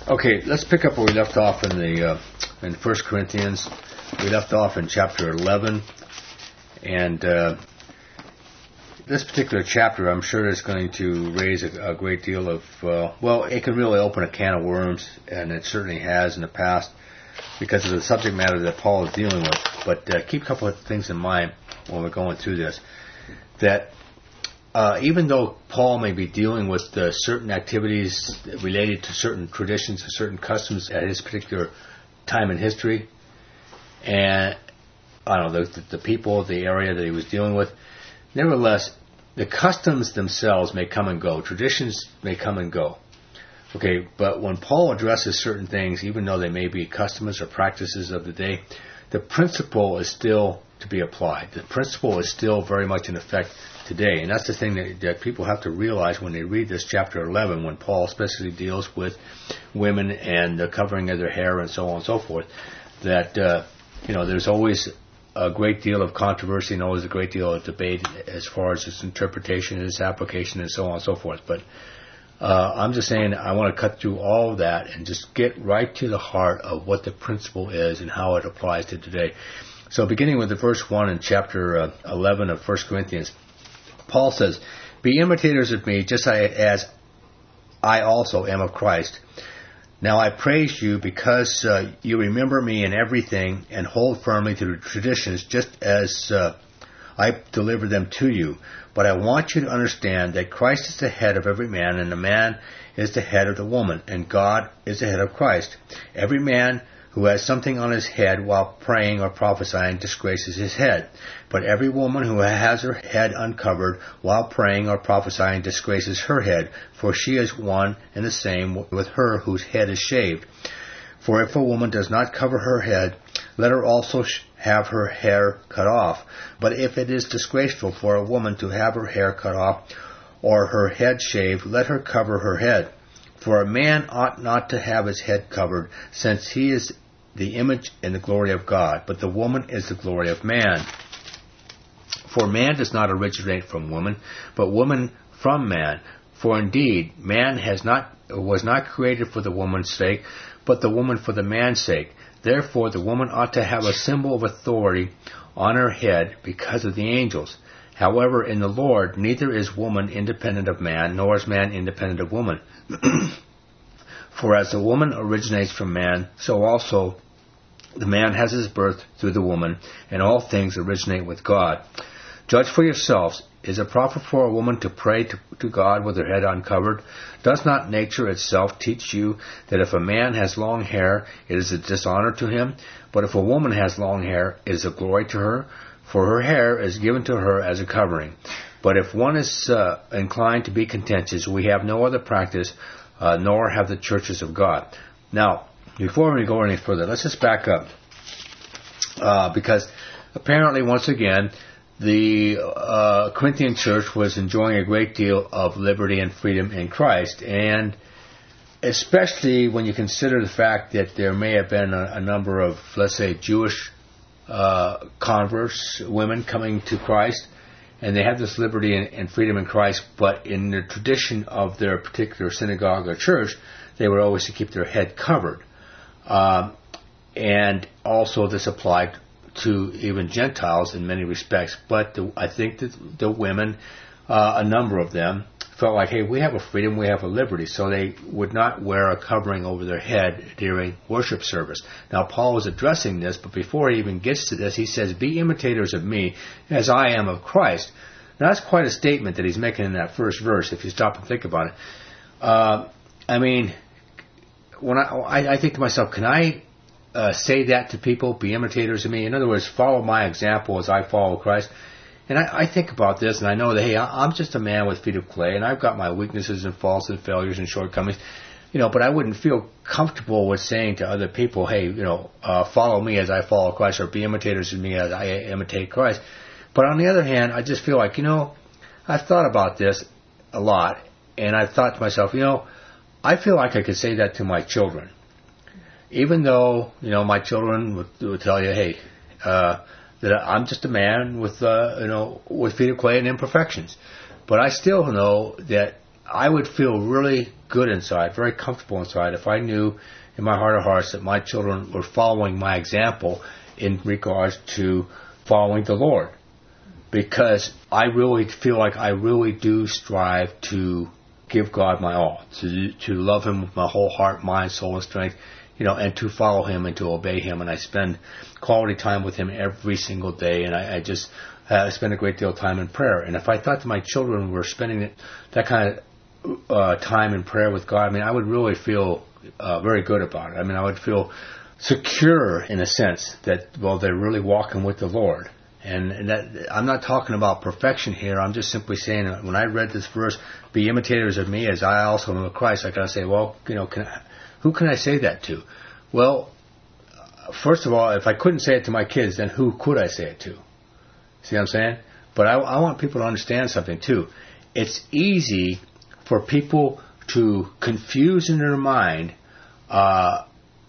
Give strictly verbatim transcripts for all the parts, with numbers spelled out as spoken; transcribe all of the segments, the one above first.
Okay, let's pick up where we left off in the uh, in First Corinthians. We left off in chapter eleven, and uh, this particular chapter, I'm sure, is going to raise a, a great deal of uh, well, it can really open a can of worms, and it certainly has in the past because of the subject matter that Paul is dealing with. But uh, keep a couple of things in mind when we're going through this. That uh, even though Paul may be dealing with uh, certain activities related to certain traditions and certain customs at his particular time in history, and I don't know, the, the people, the area that he was dealing with, nevertheless, the customs themselves may come and go. Traditions may come and go. Okay, but when Paul addresses certain things, even though they may be customs or practices of the day, the principle is still to be applied. The principle is still very much in effect today. And that's the thing that, that people have to realize when they read this chapter eleven, when Paul especially deals with women and the covering of their hair and so on and so forth, that, uh, you know, there's always a great deal of controversy and always a great deal of debate as far as its interpretation and its application and so on and so forth. But uh, I'm just saying I want to cut through all of that and just get right to the heart of what the principle is and how it applies to today. So beginning with the verse one in chapter uh, eleven of First Corinthians, Paul says, "Be imitators of me, just as I also am of Christ. Now I praise you because uh, you remember me in everything and hold firmly to the traditions just as uh, I delivered them to you. But I want you to understand that Christ is the head of every man, and the man is the head of the woman, and God is the head of Christ. Every man who has something on his head while praying or prophesying disgraces his head. But every woman who has her head uncovered while praying or prophesying disgraces her head, for she is one and the same with her whose head is shaved. For if a woman does not cover her head, let her also have her hair cut off. But if it is disgraceful for a woman to have her hair cut off or her head shaved, let her cover her head. For a man ought not to have his head covered, since he is the image and the glory of God, but the woman is the glory of man. For man does not originate from woman, but woman from man. For indeed, man has not was not created for the woman's sake, but the woman for the man's sake. Therefore, the woman ought to have a symbol of authority on her head because of the angels. However, in the Lord, neither is woman independent of man, nor is man independent of woman. For as the woman originates from man, so also the man has his birth through the woman, and all things originate with God. Judge for yourselves. Is it proper for a woman to pray to, to God with her head uncovered? Does not nature itself teach you that if a man has long hair, it is a dishonor to him? But if a woman has long hair, it is a glory to her, for her hair is given to her as a covering. But if one is uh, inclined to be contentious, we have no other practice, uh, nor have the churches of God." Now, before we go any further, let's just back up. Uh, because apparently, once again, the uh, Corinthian church was enjoying a great deal of liberty and freedom in Christ. And especially when you consider the fact that there may have been a, a number of, let's say, Jewish uh, converts, women coming to Christ, and they have this liberty and, and freedom in Christ, but in the tradition of their particular synagogue or church, they were always to keep their head covered. Um, and also this applied to even Gentiles in many respects. But the, I think that the women, uh, a number of them, felt like, hey, we have a freedom, we have a liberty, so they would not wear a covering over their head during worship service. Now, Paul is addressing this, but before he even gets to this, he says, "Be imitators of me as I am of Christ." Now, that's quite a statement that he's making in that first verse, if you stop and think about it. Uh, I mean, when I, I, I think to myself, can I uh, say that to people, be imitators of me? In other words, follow my example as I follow Christ. And I, I think about this, and I know that, hey, I'm just a man with feet of clay, and I've got my weaknesses and faults and failures and shortcomings, you know, but I wouldn't feel comfortable with saying to other people, hey, you know, uh, follow me as I follow Christ, or be imitators of me as I imitate Christ. But on the other hand, I just feel like, you know, I've thought about this a lot, and I've thought to myself, you know, I feel like I could say that to my children. Even though, you know, my children would, would tell you, hey, uh, that I'm just a man with, uh, you know, with feet of clay and imperfections. But I still know that I would feel really good inside, very comfortable inside, if I knew in my heart of hearts that my children were following my example in regards to following the Lord. Because I really feel like I really do strive to give God my all, to to love Him with my whole heart, mind, soul, and strength, you know, and to follow Him and to obey Him. And I spend quality time with Him every single day, and I, I just uh, spend a great deal of time in prayer. And if I thought that my children were spending that kind of uh, time in prayer with God, I mean, I would really feel uh, very good about it. I mean, I would feel secure in a sense that, well, they're really walking with the Lord. And that, I'm not talking about perfection here. I'm just simply saying that when I read this verse, be imitators of me as I also am of Christ, I got to say, well, you know, can I, who can I say that to? Well, first of all, if I couldn't say it to my kids, then who could I say it to? See what I'm saying? But I, I want people to understand something, too. It's easy for people to confuse in their mind uh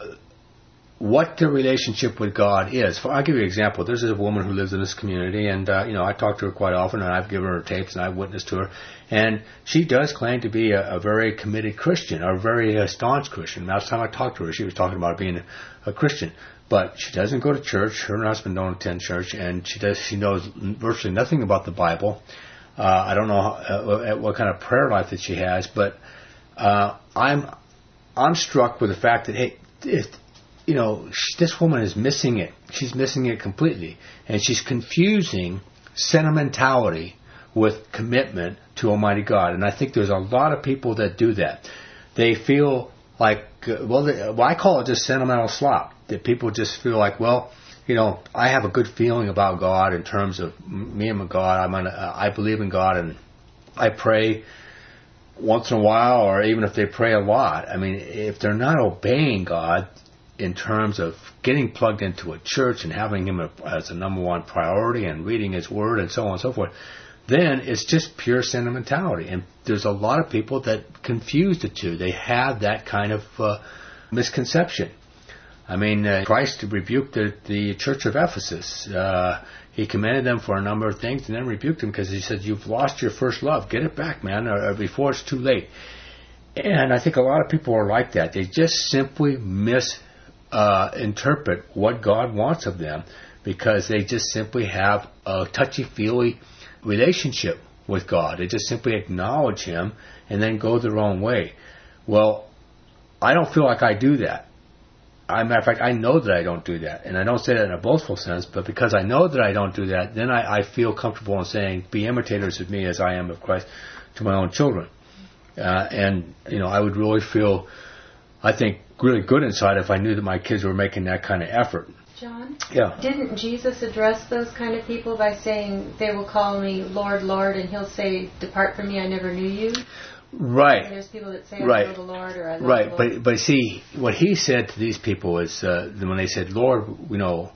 what their relationship with God is. For, I'll give you an example. There's a woman who lives in this community, and uh, you know, I talk to her quite often, and I've given her tapes, and I've witnessed to her, and she does claim to be a, a very committed Christian, or a very uh, staunch Christian. Last time I talked to her, she was talking about being a, a Christian, but she doesn't go to church. Her and her husband don't attend church, and she does. She knows virtually nothing about the Bible. Uh, I don't know how, uh, what kind of prayer life that she has, but uh, I'm I'm struck with the fact that hey, if you know, this woman is missing it. She's missing it completely. And she's confusing sentimentality with commitment to Almighty God. And I think there's a lot of people that do that. They feel like, well, they, well I call it just sentimental slop. That people just feel like, well, you know, I have a good feeling about God in terms of me and my God. I'm gonna, uh, I believe in God, and I pray once in a while, or even if they pray a lot. I mean, if they're not obeying God in terms of getting plugged into a church and having Him as a number one priority and reading His Word and so on and so forth, then it's just pure sentimentality. And there's a lot of people that confuse the two. They have that kind of uh, misconception. I mean, uh, Christ rebuked the, the church of Ephesus. Uh, he commended them for a number of things and then rebuked them because He said, you've lost your first love. Get it back, man, or, or before it's too late. And I think a lot of people are like that. They just simply miss Uh, interpret what God wants of them because they just simply have a touchy-feely relationship with God. They just simply acknowledge Him and then go their own way. Well, I don't feel like I do that. As a matter of fact, I know that I don't do that. And I don't say that in a boastful sense, but because I know that I don't do that, then I, I feel comfortable in saying, be imitators of me as I am of Christ to my own children. Uh, and, you know, I would really feel, I think, really good inside if I knew that my kids were making that kind of effort. John? Yeah. Didn't Jesus address those kind of people by saying, they will call me Lord, Lord, and He'll say, depart from me, I never knew you? Right. And there's people that say, I right. know the Lord, or I love right. the Lord. But, but see, what He said to these people is, uh, when they said, Lord, you know,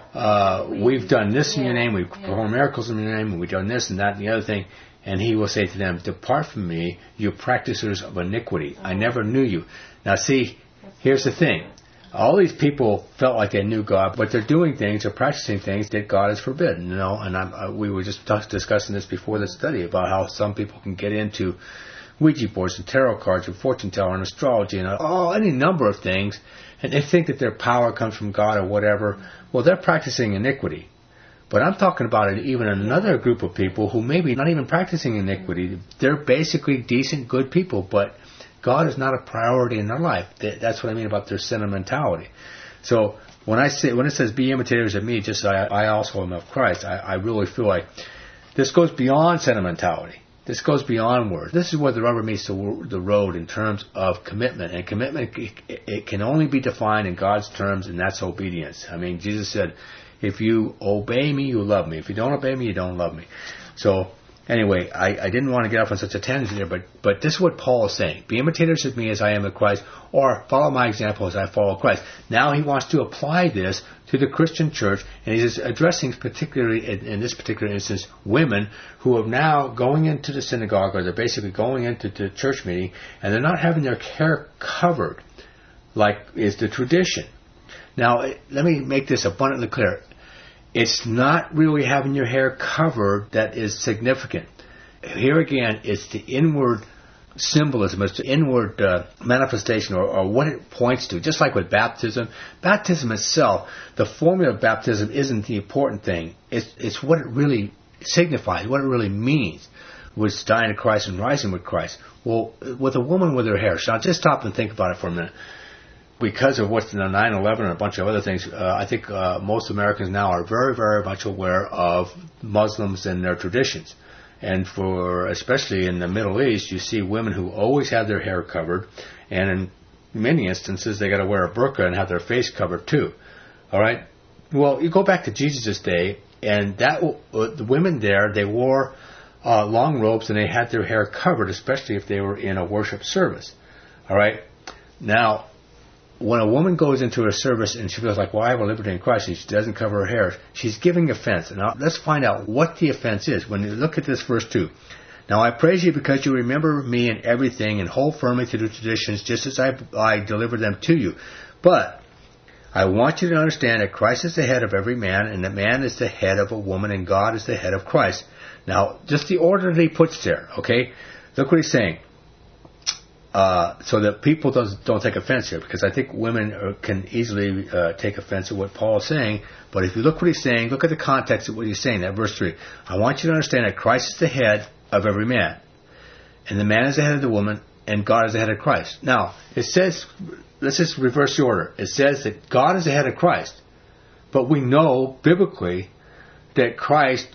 uh, we've done this in yeah. your name, we've yeah. performed miracles in your name, and we've done this and that and the other thing. And He will say to them, depart from me, you practicers of iniquity. I never knew you. Now see, here's the thing. All these people felt like they knew God, but they're doing things, they're practicing things that God has forbidden, you know. And I'm, uh, we were just t- discussing this before the study about how some people can get into Ouija boards and tarot cards and fortune teller and astrology and all any number of things, and they think that their power comes from God or whatever. Well, they're practicing iniquity. But I'm talking about it, even another group of people who maybe not even practicing iniquity. They're basically decent, good people, but God is not a priority in their life. That's what I mean about their sentimentality. So when I say when it says be imitators of me, just I, I also am of Christ, I, I really feel like this goes beyond sentimentality. This goes beyond words. This is where the rubber meets the, the road in terms of commitment. And commitment, it, it can only be defined in God's terms, and that's obedience. I mean, Jesus said, if you obey me, you love me. If you don't obey me, you don't love me. So anyway, I, I didn't want to get off on such a tangent here, but, but this is what Paul is saying. Be imitators of me as I am of Christ, or follow my example as I follow Christ. Now he wants to apply this to the Christian church, and he's addressing particularly, in, in this particular instance, women who are now going into the synagogue, or they're basically going into the church meeting, and they're not having their hair covered like is the tradition. Now, let me make this abundantly clear. It's not really having your hair covered that is significant. Here again, it's the inward symbolism, it's the inward uh, manifestation, or, or what it points to. Just like with baptism, baptism itself, the formula of baptism isn't the important thing. It's, it's what it really signifies, what it really means, which is dying to Christ and rising with Christ. Well, with a woman with her hair, so now just stop and think about it for a minute. Because of what's in the nine eleven and a bunch of other things, uh, I think uh, most Americans now are very, very much aware of Muslims and their traditions. And for, especially in the Middle East, you see women who always have their hair covered, and in many instances they got to wear a burqa and have their face covered too. All right? Well, you go back to Jesus' day, and that uh, the women there, they wore uh, long robes and they had their hair covered, especially if they were in a worship service. All right? Now, when a woman goes into a service and she feels like, well, I have a liberty in Christ, and she doesn't cover her hair, she's giving offense. And now let's find out what the offense is. When you look at this verse two, now I praise you because you remember me in everything and hold firmly to the traditions just as I, I delivered them to you. But I want you to understand that Christ is the head of every man, and that man is the head of a woman, and God is the head of Christ. Now, just the order that he puts there, okay? Look what he's saying. Uh, so that people don't, don't take offense here, because I think women are, can easily uh, take offense at what Paul is saying. But if you look what he's saying, look at the context of what he's saying, that verse three. I want you to understand that Christ is the head of every man, and the man is the head of the woman, and God is the head of Christ. Now, it says, let's just reverse the order. It says that God is the head of Christ, but we know biblically that Christ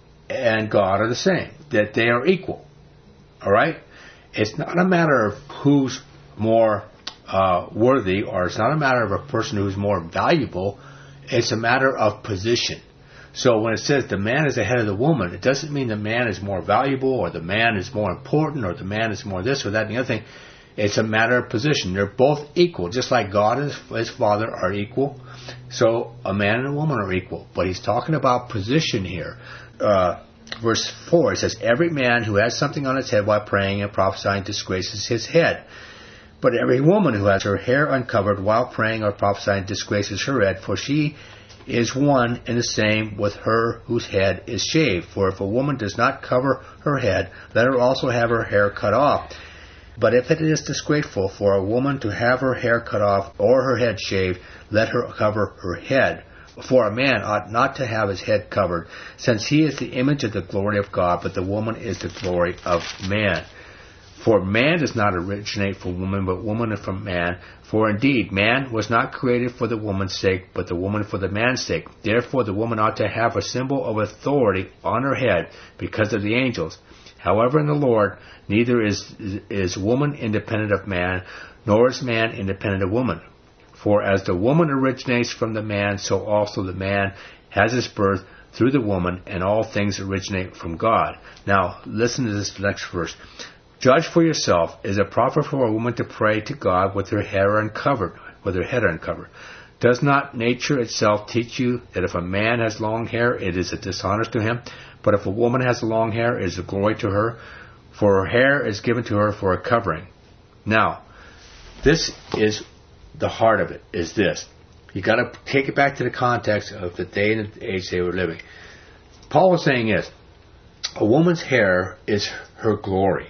and God are the same, that they are equal. All right? It's not a matter of who's more uh, worthy, or it's not a matter of a person who's more valuable. It's a matter of position. So when it says the man is the head of the woman, it doesn't mean the man is more valuable, or the man is more important, or the man is more this or that and the other thing. It's a matter of position. They're both equal, just like God and his Father are equal. So a man and a woman are equal. But he's talking about position here. Uh, Verse four, it says, every man who has something on his head while praying and prophesying disgraces his head. But every woman who has her hair uncovered while praying or prophesying disgraces her head, for she is one and the same with her whose head is shaved. For if a woman does not cover her head, let her also have her hair cut off. But if it is disgraceful for a woman to have her hair cut off or her head shaved, let her cover her head. For a man ought not to have his head covered, since he is the image of the glory of God, but the woman is the glory of man. For man does not originate from woman, but woman from man. For indeed, man was not created for the woman's sake, but the woman for the man's sake. Therefore the woman ought to have a symbol of authority on her head, because of the angels. However, in the Lord, neither is, is woman independent of man, nor is man independent of woman. For as the woman originates from the man, so also the man has his birth through the woman, and all things originate from God. Now, listen to this next verse. Judge for yourself, is it proper for a woman to pray to God with her hair uncovered, with her head uncovered? Does not nature itself teach you that if a man has long hair, it is a dishonor to him? But if a woman has long hair, it is a glory to her, for her hair is given to her for a covering. Now, this is the heart of it, is this. You got to take it back to the context of the day and the age they were living. Paul was saying is, a woman's hair is her glory.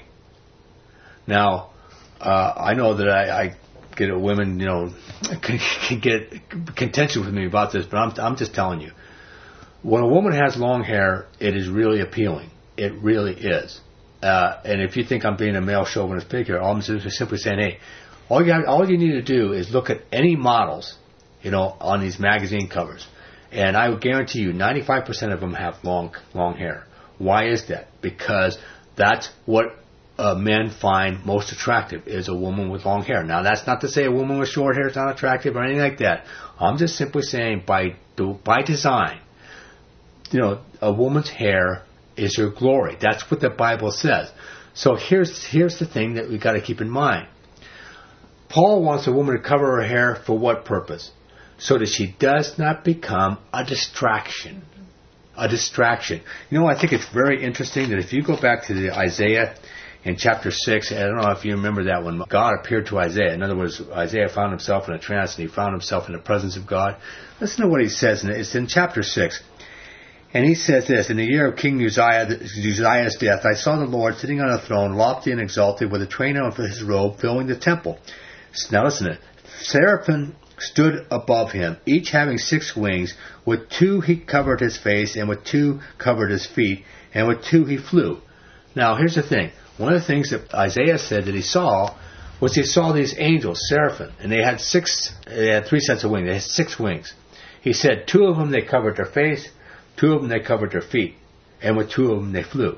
Now, uh, I know that I, I get a women, you know, can, can get contentious with me about this, but I'm, I'm just telling you. When a woman has long hair, it is really appealing. It really is. Uh, and if you think I'm being a male chauvinist pig here, I'm just simply saying, hey, All you, have, all you need to do is look at any models, you know, on these magazine covers. And I would guarantee you ninety-five percent of them have long, long hair. Why is that? Because that's what uh, men find most attractive, is a woman with long hair. Now, that's not to say a woman with short hair is not attractive or anything like that. I'm just simply saying by by design, you know, a woman's hair is her glory. That's what the Bible says. So here's here's the thing that we got to keep in mind. Paul wants a woman to cover her hair for what purpose? So that she does not become a distraction. A distraction. You know, I think it's very interesting that if you go back to the Isaiah in chapter six, I don't know if you remember that one, God appeared to Isaiah. In other words, Isaiah found himself in a trance and he found himself in the presence of God. Listen to what he says, and it's in chapter six. And he says this, in the year of King Uzziah, Uzziah's death, I saw the Lord sitting on a throne, lofty and exalted, with a train of his robe filling the temple. Now listen to it. Seraphim stood above him, each having six wings. With two he covered his face, and with two covered his feet, and with two he flew. Now here's the thing. One of the things that Isaiah said that he saw was he saw these angels, seraphim, and they had six, they had three sets of wings. They had six wings. He said two of them they covered their face, two of them they covered their feet, and with two of them they flew.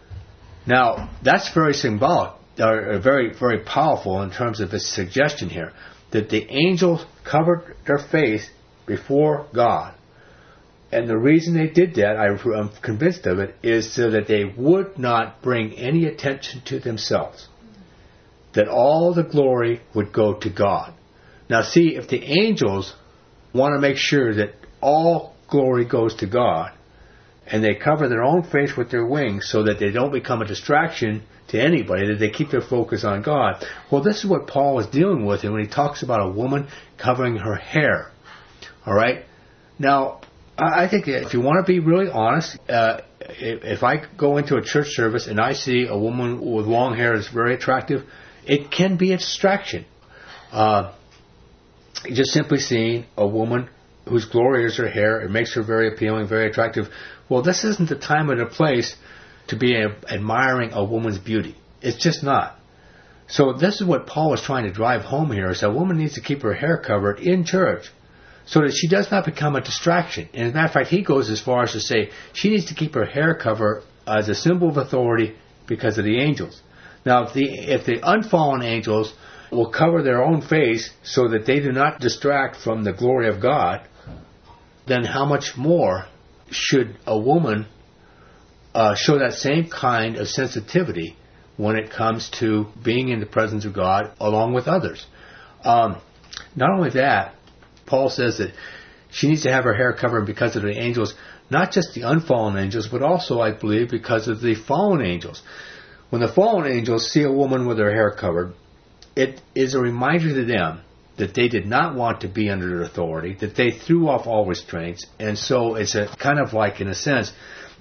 Now that's very symbolic, or very, very powerful in terms of its suggestion here, that the angels covered their face before God. And the reason they did that, I'm convinced of it, is so that they would not bring any attention to themselves. That all the glory would go to God. Now see, if the angels want to make sure that all glory goes to God, and they cover their own face with their wings so that they don't become a distraction to anybody, that they keep their focus on God. Well, this is what Paul is dealing with when he talks about a woman covering her hair. All right? Now, I think if you want to be really honest, uh, if I go into a church service and I see a woman with long hair that's very attractive, it can be a distraction. Uh, just simply seeing a woman whose glory is her hair, it makes her very appealing, very attractive. Well, this isn't the time or the place to be a, admiring a woman's beauty. It's just not. So this is what Paul is trying to drive home here, is that a woman needs to keep her hair covered in church so that she does not become a distraction. And as a matter of fact, he goes as far as to say she needs to keep her hair covered as a symbol of authority because of the angels. Now, if the, if the unfallen angels will cover their own face so that they do not distract from the glory of God, then how much more should a woman uh, show that same kind of sensitivity when it comes to being in the presence of God along with others? Um, not only that, Paul says that she needs to have her hair covered because of the angels, not just the unfallen angels, but also, I believe, because of the fallen angels. When the fallen angels see a woman with her hair covered, it is a reminder to them that they did not want to be under their authority, that they threw off all restraints, and so it's a kind of like, in a sense,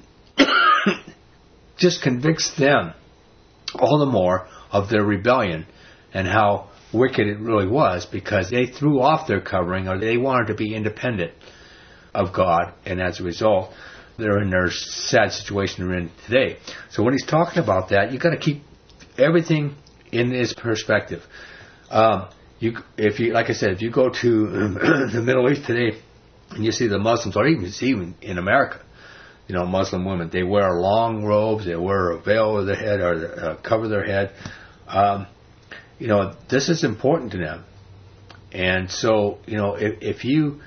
just convicts them all the more of their rebellion and how wicked it really was, because they threw off their covering, or they wanted to be independent of God, and as a result, they're in their sad situation they're in today. So when he's talking about that, you've got to keep everything in his perspective. Um, you, if you, like I said, if you go to the Middle East today, and you see the Muslims, or even even in America, you know, Muslim women, they wear long robes, they wear a veil over their head, or uh, cover their head. Um, you know, this is important to them. And so, you know, if, if you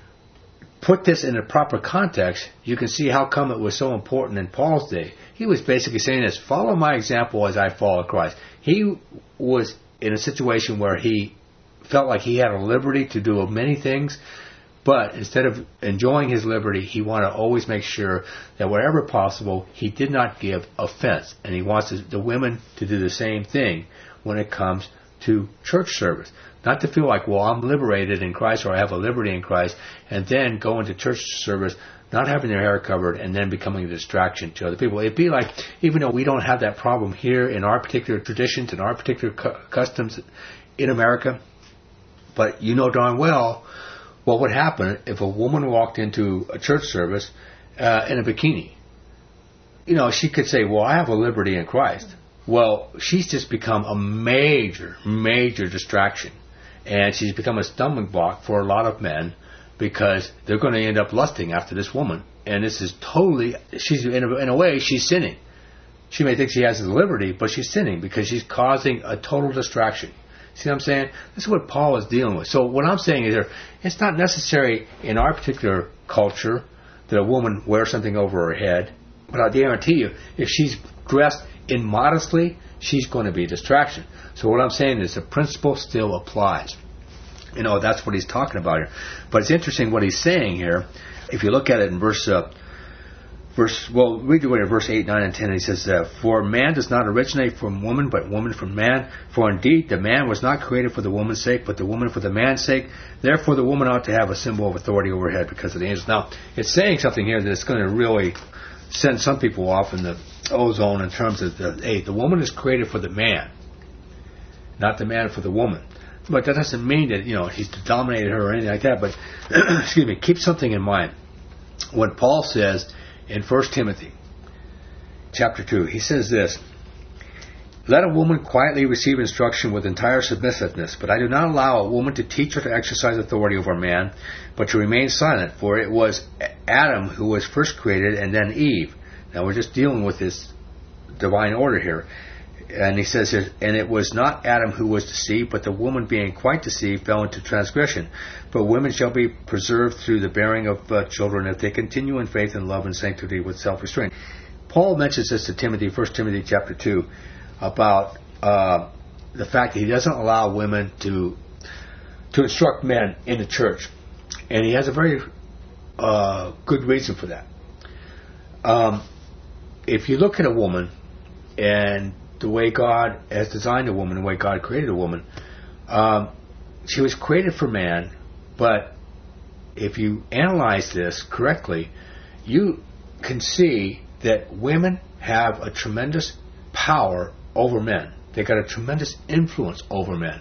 put this in a proper context, you can see how come it was so important in Paul's day. He was basically saying this: follow my example as I follow Christ. He was in a situation where he felt like he had a liberty to do many things, but instead of enjoying his liberty, he wanted to always make sure that wherever possible, he did not give offense. And he wants the women to do the same thing when it comes to church service. Not to feel like, well, I'm liberated in Christ, or I have a liberty in Christ, and then go into church service not having their hair covered and then becoming a distraction to other people. It'd be like, even though we don't have that problem here in our particular traditions and our particular cu- customs in America, but you know darn well what would happen if a woman walked into a church service uh, in a bikini. You know, she could say, well, I have a liberty in Christ. Well, she's just become a major, major distraction. And she's become a stumbling block for a lot of men, because they're going to end up lusting after this woman. And this is totally, she's in a, in a way, she's sinning. She may think she has the liberty, but she's sinning because she's causing a total distraction. See what I'm saying? This is what Paul is dealing with. So what I'm saying is, it's not necessary in our particular culture that a woman wear something over her head. But I guarantee you, if she's dressed immodestly, she's going to be a distraction. So what I'm saying is the principle still applies. You know, that's what he's talking about here. But it's interesting what he's saying here. If you look at it in verse uh, verse, well, read the way to verse eight, nine, and ten. He says, uh, For man does not originate from woman, but woman from man. For indeed, the man was not created for the woman's sake, but the woman for the man's sake. Therefore, the woman ought to have a symbol of authority over her head because of the angels. Now, it's saying something here that's going to really send some people off in the ozone in terms of, the, hey, the woman is created for the man, not the man for the woman. But that doesn't mean that, you know, he's dominated her or anything like that. But, excuse me, keep something in mind. When Paul says in First Timothy chapter two, he says this, Let a woman quietly receive instruction with entire submissiveness, but I do not allow a woman to teach or to exercise authority over a man, but to remain silent, for it was Adam who was first created and then Eve. Now we're just dealing with this divine order here. And he says here, and it was not Adam who was deceived, but the woman being quite deceived fell into transgression. But women shall be preserved through the bearing of uh, children if they continue in faith and love and sanctity with self-restraint. Paul mentions this to Timothy, First Timothy chapter two, about uh, the fact that he doesn't allow women to to instruct men in the church. And he has a very uh, good reason for that. Um, if you look at a woman and the way God has designed a woman, the way God created a woman, um, she was created for man, but if you analyze this correctly, you can see that women have a tremendous power over men. They've got a tremendous influence over men.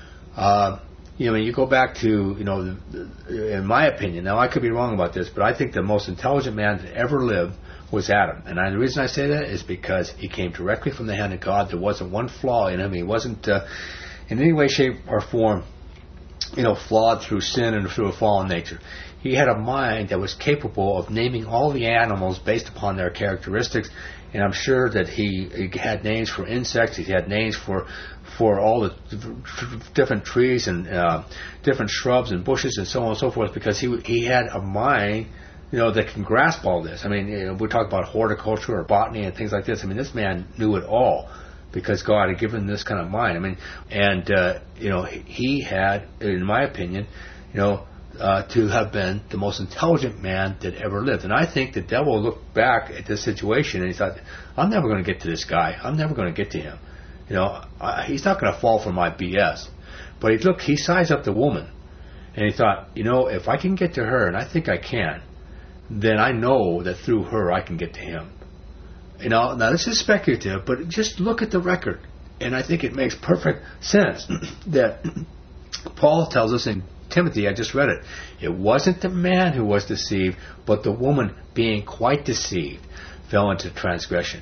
Uh, you know, you go back to, you know, in my opinion, now I could be wrong about this, but I think the most intelligent man that ever lived was Adam. And I, the reason I say that is because he came directly from the hand of God. There wasn't one flaw in him. He wasn't uh, in any way, shape, or form, you know, flawed through sin and through a fallen nature. He had a mind that was capable of naming all the animals based upon their characteristics. And I'm sure that he, he had names for insects. He had names for for all the different trees and uh, different shrubs and bushes and so on and so forth, because he he had a mind, you know, that can grasp all this. I mean, you know, we talk about horticulture or botany and things like this. I mean, this man knew it all because God had given him this kind of mind. I mean, and uh, you know, he had, in my opinion, you know, uh, to have been the most intelligent man that ever lived. And I think the devil looked back at this situation and he thought, I'm never going to get to this guy. I'm never going to get to him. You know, I, he's not going to fall for my B S. But he looked, he sized up the woman, and he thought, you know, if I can get to her, and I think I can, then I know that through her I can get to him. You know, now this is speculative, but just look at the record, and I think it makes perfect sense that Paul tells us in Timothy, I just read it, it wasn't the man who was deceived, but the woman being quite deceived fell into transgression.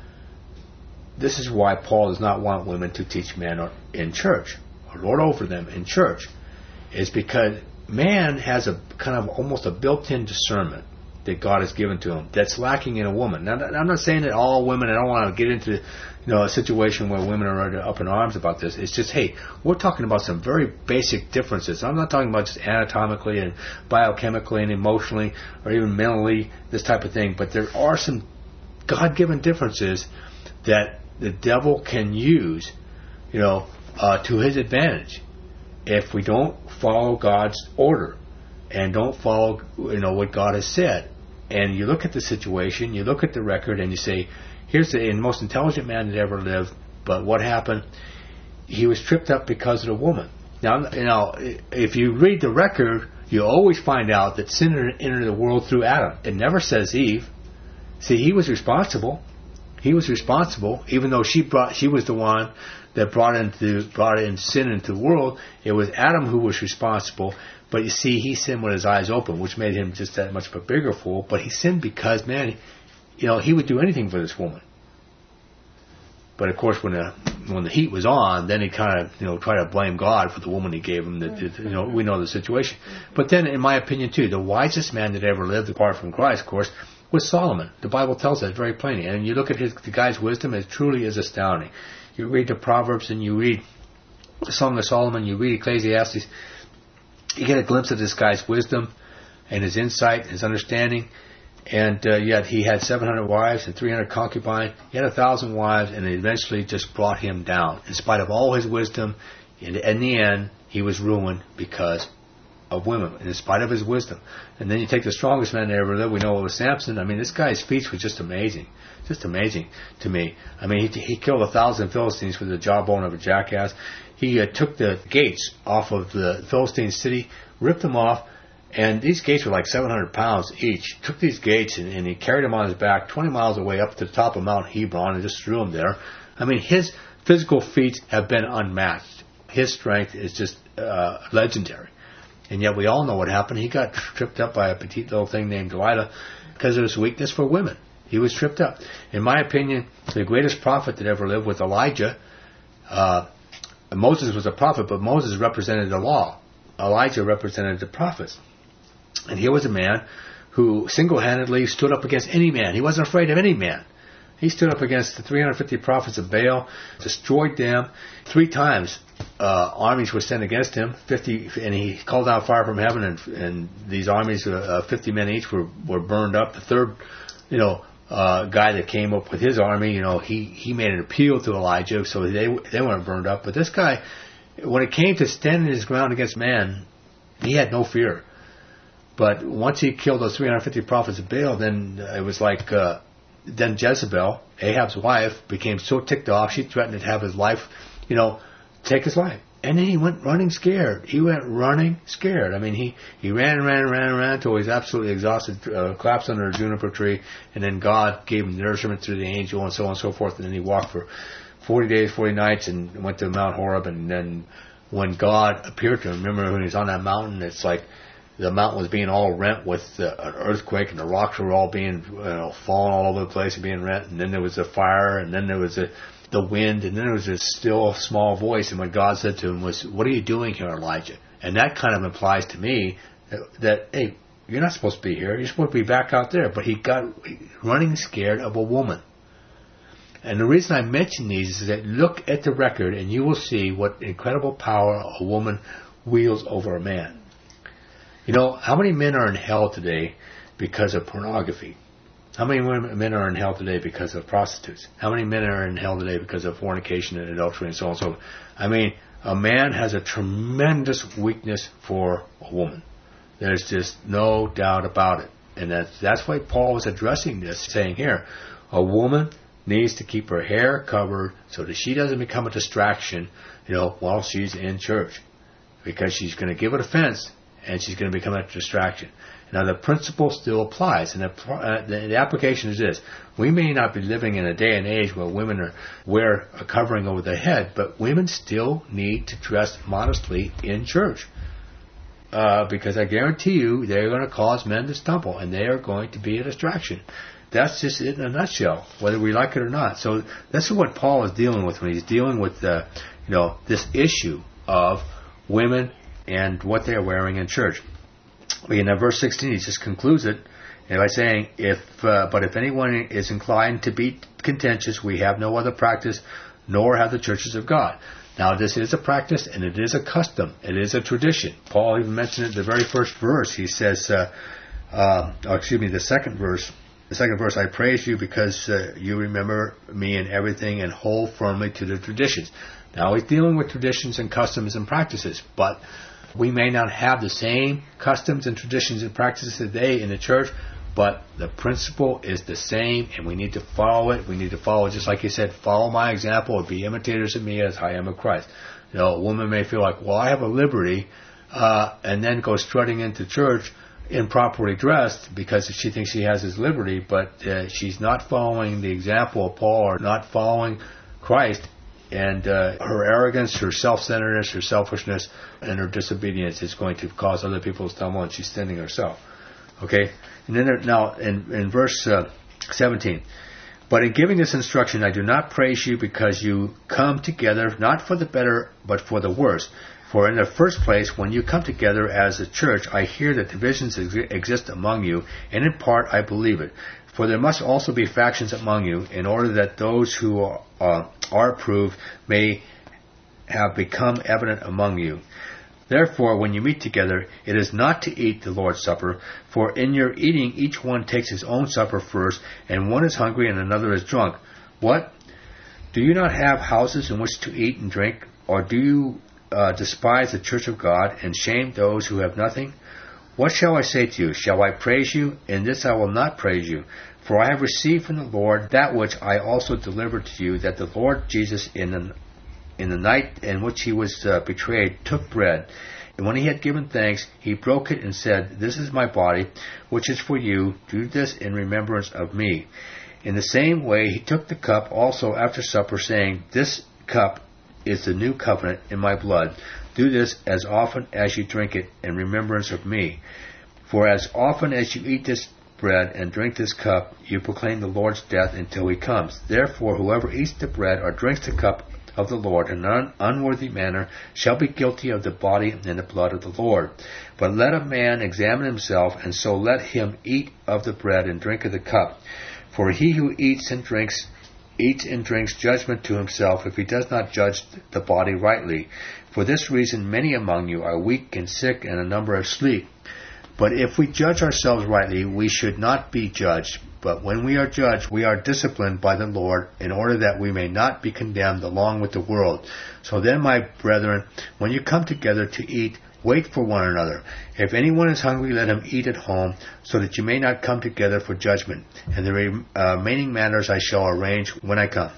This is why Paul does not want women to teach men in church, or lord over them in church, is because man has a kind of almost a built-in discernment that God has given to him that's lacking in a woman. Now, I'm not saying that all women, I don't want to get into, you know, a situation where women are up in arms about this. It's just, hey, we're talking about some very basic differences. I'm not talking about just anatomically and biochemically and emotionally or even mentally, this type of thing, but there are some God-given differences that the devil can use, you know, uh, to his advantage if we don't follow God's order and don't follow, you know, what God has said. And you look at the situation, you look at the record, and you say, here's the most intelligent man that ever lived, but what happened? He was tripped up because of the woman. Now, you know, if you read the record, you always find out that sin entered the world through Adam. It never says Eve. See, he was responsible. He was responsible, even though she brought, she was the one that brought into brought in sin into the world. It was Adam who was responsible. But you see, he sinned with his eyes open, which made him just that much of a bigger fool. But he sinned because, man, you know, he would do anything for this woman. But of course, when the when the heat was on, then he kind of, you know, tried to blame God for the woman he gave him. That, you know, we know the situation. But then, in my opinion, too, the wisest man that ever lived, apart from Christ, of course, was Solomon. The Bible tells that very plainly. And you look at his, the guy's wisdom, it truly is astounding. You read the Proverbs and you read the Song of Solomon, you read Ecclesiastes, you get a glimpse of this guy's wisdom and his insight, his understanding. And uh, yet he had seven hundred wives and three hundred concubines. He had a thousand wives, and it eventually just brought him down. In spite of all his wisdom, in, in the end, he was ruined because of women, in spite of his wisdom. And then you take the strongest man that ever lived. We know it was Samson. I mean, this guy's feats were just amazing. Just amazing to me. I mean, he, he killed a thousand Philistines with the jawbone of a jackass. He uh, took the gates off of the Philistine city, ripped them off, and these gates were like seven hundred pounds each. Took these gates and, and he carried them on his back twenty miles away up to the top of Mount Hebron and just threw them there. I mean, his physical feats have been unmatched. His strength is just uh, legendary. And yet we all know what happened. He got tripped up by a petite little thing named Delilah because of his weakness for women. He was tripped up. In my opinion, the greatest prophet that ever lived was Elijah. Uh, Moses was a prophet, but Moses represented the law. Elijah represented the prophets. And here was a man who single-handedly stood up against any man. He wasn't afraid of any man. He stood up against the three hundred fifty prophets of Baal, destroyed them. Three times uh, armies were sent against him, fifty, and he called out fire from heaven, and, and these armies, uh, fifty men each, were, were burned up. The third, you know, uh, guy that came up with his army, you know, he, he made an appeal to Elijah, so they they weren't burned up. But this guy, when it came to standing his ground against man, he had no fear. But once he killed those three hundred fifty prophets of Baal, then it was like, uh, then Jezebel, Ahab's wife, became so ticked off, she threatened to have his life, you know, take his life. And then he went running scared. He went running scared. I mean, he, he ran and ran and ran and ran until he was absolutely exhausted, uh, collapsed under a juniper tree, and then God gave him nourishment through the angel and so on and so forth, and then he walked for forty days, forty nights, and went to Mount Horeb, and then when God appeared to him, remember when he was on that mountain, it's like, the mountain was being all rent with uh, an earthquake, and the rocks were all being, you know, falling all over the place and being rent. And then there was a fire, and then there was a, the wind, and then there was a still small voice. And what God said to him was, "What are you doing here, Elijah?" And that kind of implies to me that, that hey, you're not supposed to be here. You're supposed to be back out there. But he got running scared of a woman. And the reason I mention these is that look at the record, and you will see what incredible power a woman wields over a man. You know, how many men are in hell today because of pornography? How many women, men are in hell today because of prostitutes? How many men are in hell today because of fornication and adultery and so on and so forth? I mean, a man has a tremendous weakness for a woman. There's just no doubt about it. And that's, that's why Paul was addressing this, saying here, a woman needs to keep her hair covered so that she doesn't become a distraction, you know, while she's in church. Because she's going to give it offense, and she's going to become a distraction. Now, the principle still applies, and the, uh, the, the application is this. We may not be living in a day and age where women are, wear a covering over their head, but women still need to dress modestly in church. Uh, because I guarantee you, they're going to cause men to stumble, and they are going to be a distraction. That's just it in a nutshell, whether we like it or not. So this is what Paul is dealing with when he's dealing with, uh, you know, this issue of women and what they're wearing in church. In verse sixteen, he just concludes it by saying, "If uh, but if anyone is inclined to be contentious, we have no other practice, nor have the churches of God." Now, this is a practice, and it is a custom. It is a tradition. Paul even mentioned it in the very first verse. He says, uh, uh, oh, excuse me, the second verse. The second verse, "I praise you because uh, you remember me in everything and hold firmly to the traditions." Now, he's dealing with traditions and customs and practices, but we may not have the same customs and traditions and practices today in the church, but the principle is the same, and we need to follow it. We need to follow it, just like he said, follow my example and be imitators of me as I am of Christ. You know, a woman may feel like, well, I have a liberty, uh, and then go strutting into church improperly dressed because she thinks she has his liberty, but uh, she's not following the example of Paul or not following Christ. And uh, her arrogance, her self-centeredness, her selfishness, and her disobedience is going to cause other people to stumble, and she's sinning herself. Okay? And then there, now, in, in verse uh, seventeen, "But in giving this instruction, I do not praise you because you come together, not for the better, but for the worse. For in the first place, when you come together as a church, I hear that divisions ex- exist among you, and in part I believe it. For there must also be factions among you, in order that those who are, uh, are approved may have become evident among you. Therefore, when you meet together, it is not to eat the Lord's Supper, for in your eating each one takes his own supper first, and one is hungry and another is drunk. What? Do you not have houses in which to eat and drink? Or do you uh, despise the church of God and shame those who have nothing? What shall I say to you? Shall I praise you? In this I will not praise you. For I have received from the Lord that which I also delivered to you, that the Lord Jesus, in the, in the night in which he was uh, betrayed, took bread. And when he had given thanks, he broke it and said, This is my body, which is for you. Do this in remembrance of me. In the same way, he took the cup also after supper, saying, This cup is the new covenant in my blood. Do this as often as you drink it in remembrance of me. For as often as you eat this bread and drink this cup, you proclaim the Lord's death until he comes. Therefore, whoever eats the bread or drinks the cup of the Lord in an unworthy manner shall be guilty of the body and the blood of the Lord. But let a man examine himself, and so let him eat of the bread and drink of the cup. For he who eats and drinks eats and drinks judgment to himself, if he does not judge the body rightly. For this reason many among you are weak and sick, and a number asleep. But if we judge ourselves rightly, we should not be judged. But when we are judged, we are disciplined by the Lord, in order that we may not be condemned along with the world. So then, my brethren, when you come together to eat, wait for one another. If anyone is hungry, let him eat at home, so that you may not come together for judgment. And the remaining matters I shall arrange when I come.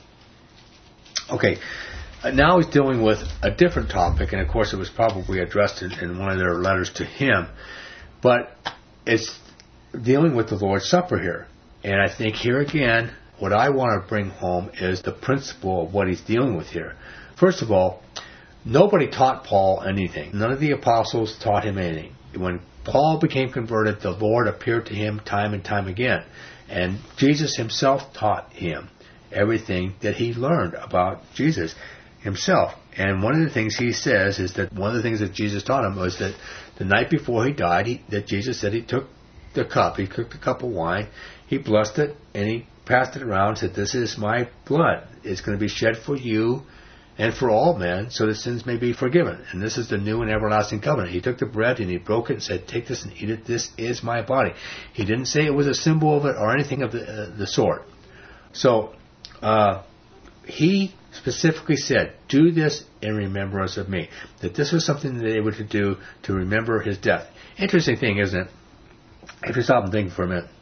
Okay, now he's dealing with a different topic, and of course it was probably addressed in, in one of their letters to him. But it's dealing with the Lord's Supper here. And I think here again, what I want to bring home is the principle of what he's dealing with here. First of all, nobody taught Paul anything. None of the apostles taught him anything. When Paul became converted, the Lord appeared to him time and time again. And Jesus himself taught him everything that he learned about Jesus himself. And one of the things he says is that one of the things that Jesus taught him was that the night before he died, he, that Jesus said he took the cup, he took the cup of wine, he blessed it, and he passed it around and said, This is my blood. It's going to be shed for you and for all men, so that sins may be forgiven. And this is the new and everlasting covenant. He took the bread and he broke it and said, Take this and eat it. This is my body. He didn't say it was a symbol of it or anything of the, uh, the sort. So, uh, he specifically said, Do this in remembrance of me. That this was something that they were to do to remember his death. Interesting thing, isn't it? If you stop and think for a minute.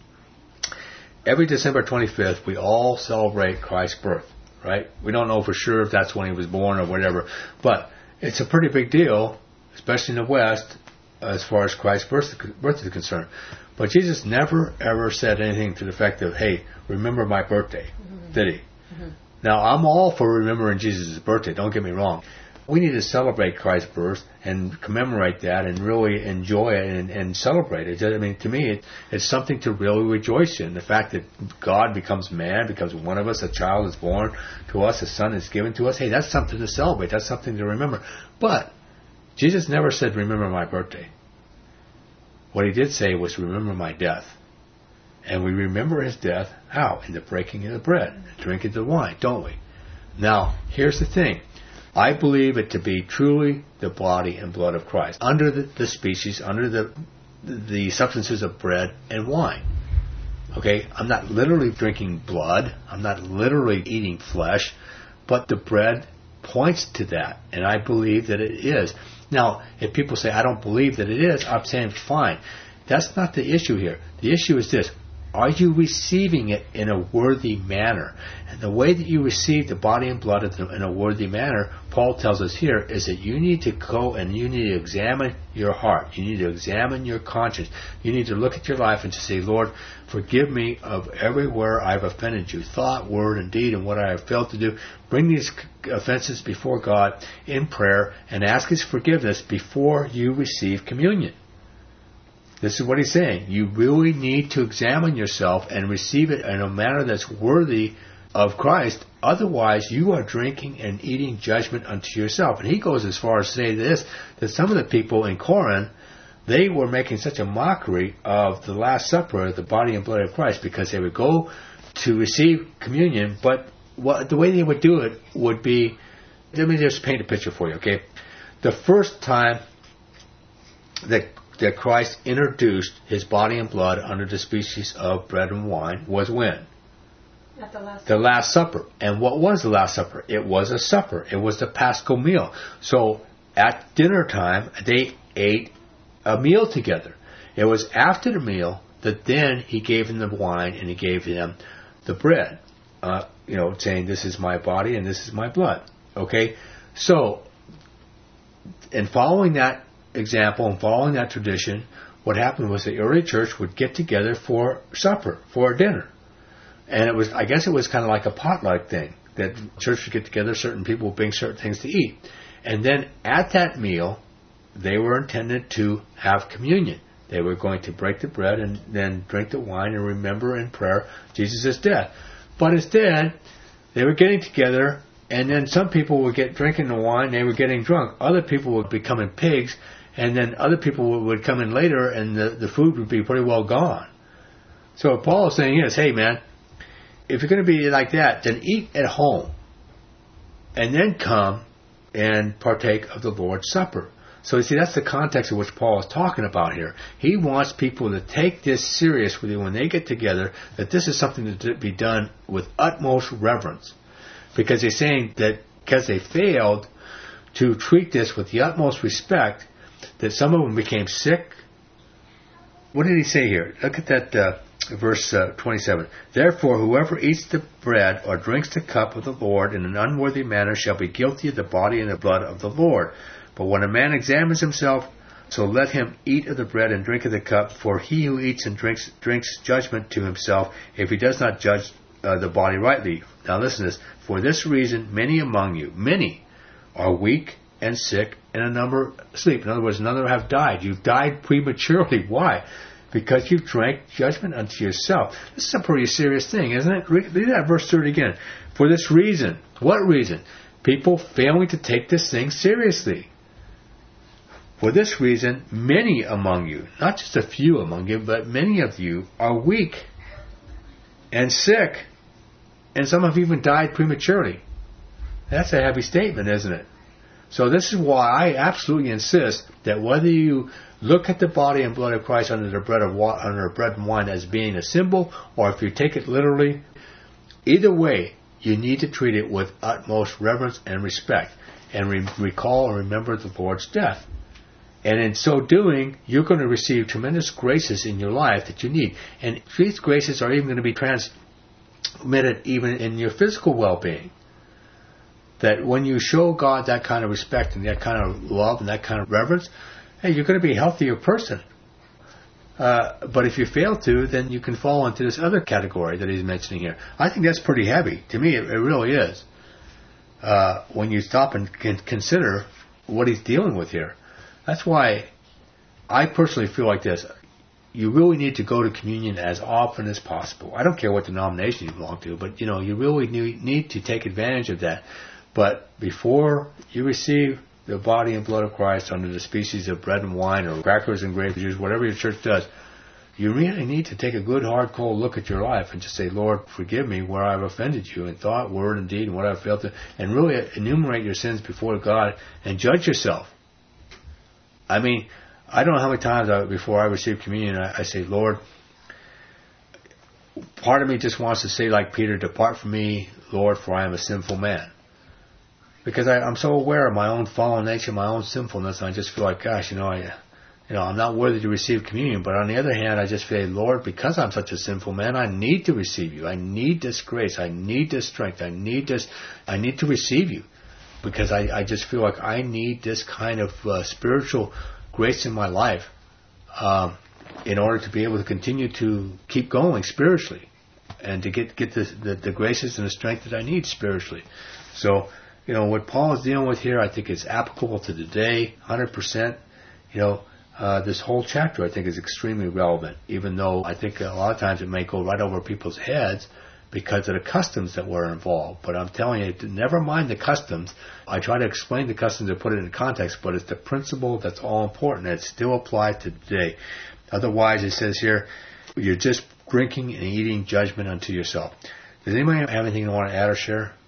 Every December twenty-fifth, we all celebrate Christ's birth, right? We don't know for sure if that's when he was born or whatever, but it's a pretty big deal, especially in the West, as far as Christ's birth, birth is concerned. But Jesus never, ever said anything to the effect of, hey, remember my birthday, mm-hmm. did he? Mm-hmm. Now, I'm all for remembering Jesus' birthday, don't get me wrong. We need to celebrate Christ's birth and commemorate that and really enjoy it and, and celebrate it. I mean, to me, it, it's something to really rejoice in. The fact that God becomes man, becomes one of us, a child is born to us, a son is given to us. Hey, that's something to celebrate. That's something to remember. But Jesus never said, remember my birthday. What he did say was, remember my death. And we remember his death, how? In the breaking of the bread, drinking the wine, don't we? Now, here's the thing. I believe it to be truly the body and blood of Christ, under the, the species, under the the substances of bread and wine. Okay, I'm not literally drinking blood, I'm not literally eating flesh, but the bread points to that, and I believe that it is. Now, if people say, I don't believe that it is, I'm saying, fine. That's not the issue here. The issue is this. Are you receiving it in a worthy manner? And the way that you receive the body and blood in a worthy manner, Paul tells us here, is that you need to go and you need to examine your heart. You need to examine your conscience. You need to look at your life and to say, Lord, forgive me of everywhere I've offended you, thought, word, and deed, and what I have failed to do. Bring these offenses before God in prayer and ask his forgiveness before you receive communion. This is what he's saying. You really need to examine yourself and receive it in a manner that's worthy of Christ. Otherwise, you are drinking and eating judgment unto yourself. And he goes as far as to say this, that some of the people in Corinth, they were making such a mockery of the Last Supper, the body and blood of Christ, because they would go to receive communion, but what, the way they would do it would be, let me just paint a picture for you, okay? The first time that that Christ introduced his body and blood under the species of bread and wine was when? At the Last The Last Supper. And what was the Last Supper? It was a supper. It was the Paschal meal. So at dinner time, they ate a meal together. It was after the meal that then he gave them the wine and he gave them the bread. Uh, you know, saying, this is my body and this is my blood. Okay? So, in following that example and following that tradition, what happened was the early church would get together for supper, for dinner. And it was, I guess it was kind of like a potluck thing, that church would get together, certain people would bring certain things to eat. And then at that meal, they were intended to have communion. They were going to break the bread and then drink the wine and remember in prayer Jesus' death. But instead, they were getting together, and then some people would get drinking the wine, they were getting drunk. Other people would be becoming pigs, and then other people would come in later, and the, the food would be pretty well gone. So what Paul is saying is, hey man, if you're going to be like that, then eat at home, and then come and partake of the Lord's Supper. So you see, that's the context in which Paul is talking about here. He wants people to take this seriously when they get together, that this is something to be done with utmost reverence. Because he's saying that because they failed to treat this with the utmost respect, that some of them became sick. What did he say here? Look at that uh, verse uh, twenty-seven. Therefore, whoever eats the bread or drinks the cup of the Lord in an unworthy manner shall be guilty of the body and the blood of the Lord. But when a man examines himself, so let him eat of the bread and drink of the cup, for he who eats and drinks drinks judgment to himself, if he does not judge uh, the body rightly. Now listen to this. For this reason, many among you, many, are weak and sick, and a number sleep. In other words, another have died. You've died prematurely. Why? Because you drank judgment unto yourself. This is a pretty serious thing, isn't it? Read that verse thirty again. For this reason. What reason? People failing to take this thing seriously. For this reason, many among you, not just a few among you, but many of you are weak and sick, and some have even died prematurely. That's a heavy statement, isn't it? So this is why I absolutely insist that whether you look at the body and blood of Christ under the bread of wa- under bread and wine as being a symbol, or if you take it literally, either way, you need to treat it with utmost reverence and respect, and re- recall and remember the Lord's death. And in so doing, you're going to receive tremendous graces in your life that you need. And these graces are even going to be transmitted even in your physical well-being. That when you show God that kind of respect and that kind of love and that kind of reverence, hey, you're going to be a healthier person. Uh, but if you fail to, then you can fall into this other category that he's mentioning here. I think that's pretty heavy. To me, it, it really is. Uh, when you stop and can consider what he's dealing with here. That's why I personally feel like this. You really need to go to communion as often as possible. I don't care what denomination you belong to, but you know, you really need to take advantage of that. But before you receive the body and blood of Christ under the species of bread and wine or crackers and grape juice, whatever your church does, you really need to take a good, hard, cold look at your life and just say, Lord, forgive me where I've offended you in thought, word, and deed, and what I've failed to, and really enumerate your sins before God and judge yourself. I mean, I don't know how many times I, before I receive communion, I, I say, Lord, part of me just wants to say like Peter, depart from me, Lord, for I am a sinful man. Because I, I'm so aware of my own fallen nature, my own sinfulness, and I just feel like, gosh, you know, I, you know, I'm not worthy to receive communion. But on the other hand, I just feel, Lord, because I'm such a sinful man, I need to receive you. I need this grace. I need this strength. I need this. I need to receive you. Because I, I just feel like I need this kind of uh, spiritual grace in my life um, in order to be able to continue to keep going spiritually and to get get the, the, the graces and the strength that I need spiritually. So, you know, what Paul is dealing with here, I think is applicable to today, one hundred percent. You know, uh, this whole chapter, I think, is extremely relevant, even though I think a lot of times it may go right over people's heads because of the customs that were involved. But I'm telling you, never mind the customs. I try to explain the customs and put it in context, but it's the principle that's all important. It still applies to today. Otherwise, it says here, you're just drinking and eating judgment unto yourself. Does anybody have anything they want to add or share?